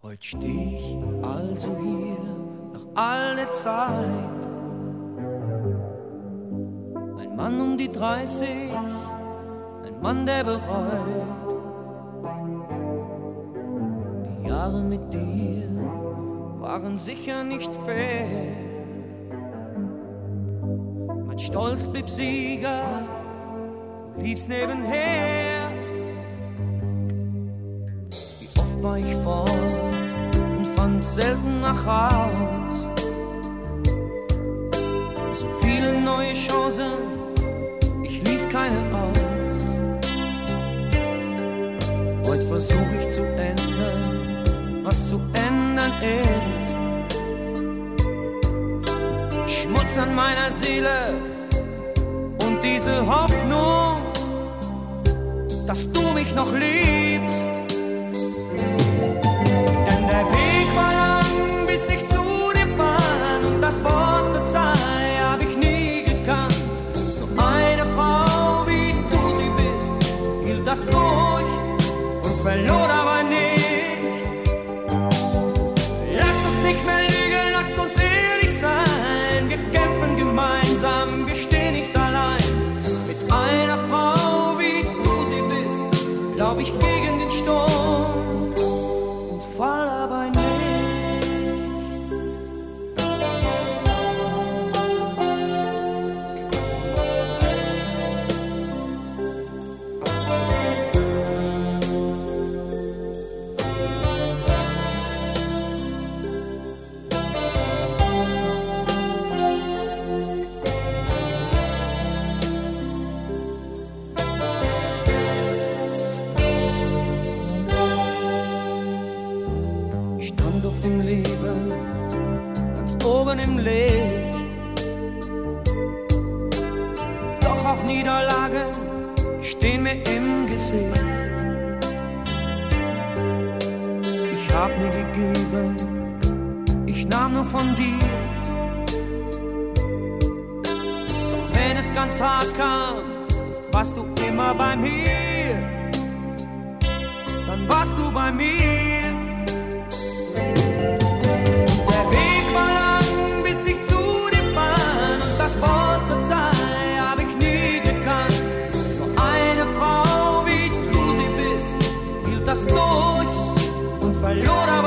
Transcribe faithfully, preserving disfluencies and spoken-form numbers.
Heut steh ich also hier nach all der Zeit. Ein Mann um die dreißig, ein Mann, der bereut. Die Jahre mit dir waren sicher nicht fair. Mein Stolz blieb Sieger, du liefst nebenher. Wie oft war ich fort und fand selten nach Haus. So viele neue Chancen, ich ließ keine aus. Heute versuch ich zu ändern, was zu ändern ist. Schmutz an meiner Seele und diese Hoffnung, dass du mich noch liebst. Denn der Weg war lang, bis ich zu dir fand, und das Wort Verzeih hab ich nie gekannt. Nur eine Frau, wie du sie bist, hielt das durch und verlor dabei nicht. Lass uns nicht mehr lügen, lass uns ehrlich sein. Wir kämpfen gemeinsam, wir stehen nicht allein. Mit einer Frau, wie du sie bist, glaub ich gegen den Sturm und fall aber nicht. Ich stand auf dem Leben, ganz oben im Licht. Doch auch Niederlagen stehen mir im Gesicht. Ich hab nie gegeben, ich nahm nur von dir. Doch wenn es ganz hart kam, warst du immer bei mir. Dann warst du bei mir. Der Weg war lang, bis ich zu dir fand, und das Wort Verzeih hab ich nie gekannt. Nur eine Frau, wie du sie bist, hielt das durch und verlor dabei.